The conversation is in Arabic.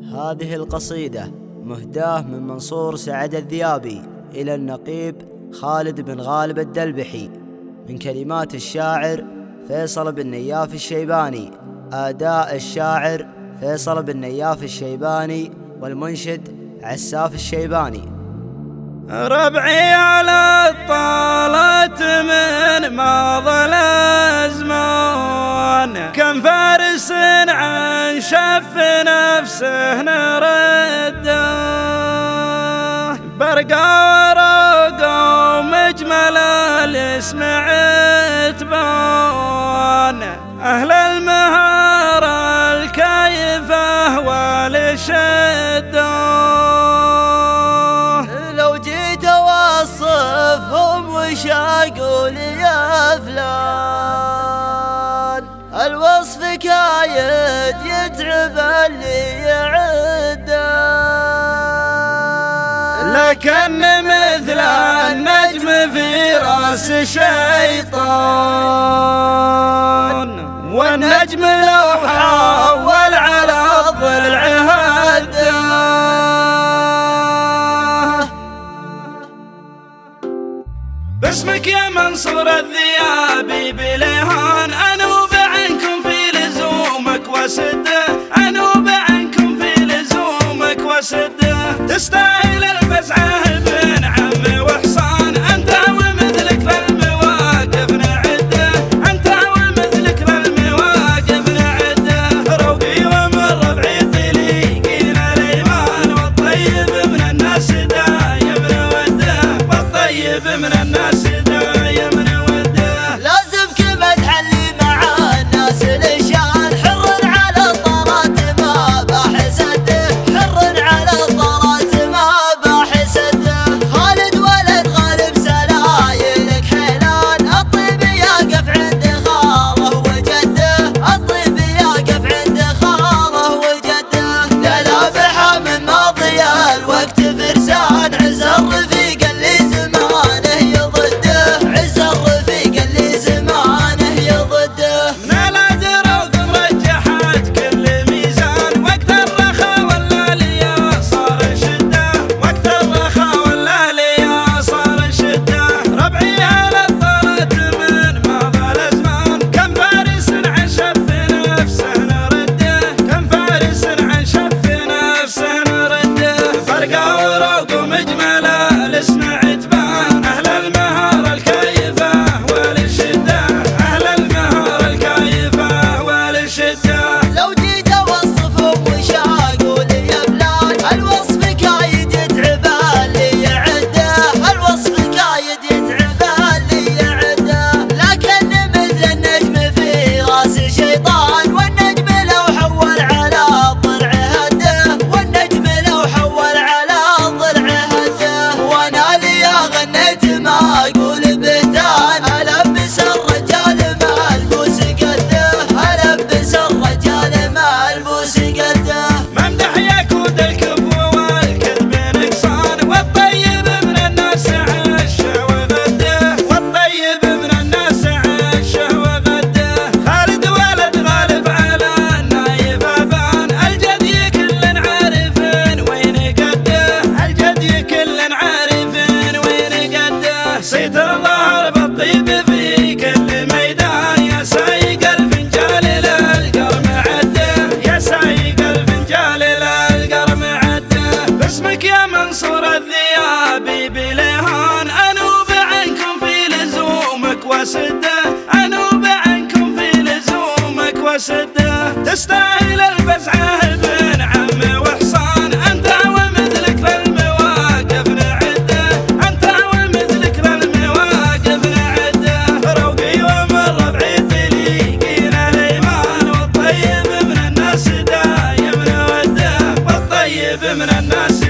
هذه القصيدة مهداة من منصور سعد الذيابي إلى النقيب خالد بن غالب الدلبحي، من كلمات الشاعر فيصل بن نياف الشيباني، أداء الشاعر فيصل بن نياف الشيباني، والمنشد عساف الشيباني. ربعي على الطالات من ماضى الأزمان، كم فارس عن شف نفسه نرده، برقى ورقى ومجمل الاسم عتبان، أهل المهارة الكيفة والشدة، وصفهم وش اقول يا فلان، الوصف كايد يتعب اللي يعده، لكن مثل النجم في راس شيطان، والنجم لو حول على الضلع هده. باسمك يا منصور الذيابي بليهان، أنوب عنكم في لزومك وسده، أنوب عنكم في لزومك وسده، تستاهل الفزعة بن عم وحصان، أنت ومثلك للمواقف نعده، أنت ومثلك للمواقف نعده، روقي ومن ربعي طليقين الإيمان، والطيب من الناس دايم نوده، والطيب من الناس دايم نوده. لازم كلمة تحلي مع الناس لشان، حر على الطارات ما بحسده، حر على الطارات ما بحسده، خالد ولد غالب سلايلك حيلان، الطيب يقف عند خاله وجده، الطيب يقف عند خاله وجده، للابحة من ماضي الوقت فرسان، عز الرفيق اللي زمانه يضده، عز الرفيق اللي زمانه يضده، نال دروق مرجحات كل ميزان، وقت الرخا ولا ليا صار شده، وقت الرخا ولا ليا صار شده، ربعي على الطارات من ماضى الازمان، كم فارس عن شف نفسه نرده، كم فارس عن شف نفسه نرده، فرقة وروق ومجمل الاسم عتبان، أهل المهارة الكيفة والشدة، أهل المهارة الكيفة والشدة. لو جيت اوصفهم وش اقول يا فلان، الوصف كايد يتعب اللي يعده، الوصف كايد يتعب اللي يعده، لكن مثل النجم في راس شيطان، والنجم لو حول على الضلع هده، والنجم لو حول على الضلع هده، وانا لي غنيت ما اقول بهتان، البس الرجال ملبوس قده، البس الرجال ملبوس قده، ممدح يكود الكفو والكذب نقصان، والطيب من الناس عشه وغده، والطيب من الناس عشه وغده، خالد ولد غالب على النايف ابان، الجدي كل عارفين وين قده، الجدي كل عارفين وين قده، صيت الظهر بالطيب في كل ميدان، يا سايق الفنجال للقرم عده، يا سايق الفنجال للقرم عده. باسمك يا منصور الذيابي بليهان، أنوب عنكم في لزومك وسده، أنوب عنكم في لزومك وسده، تستاهل الفزعة بن عم وحصان، أنت ومثلك للمواقف نعده، أنت ومثلك للمواقف نعده، روقي ومن ربعي طليقين الإيمان، والطيب من الناس دايم نوده، والطيب من الناس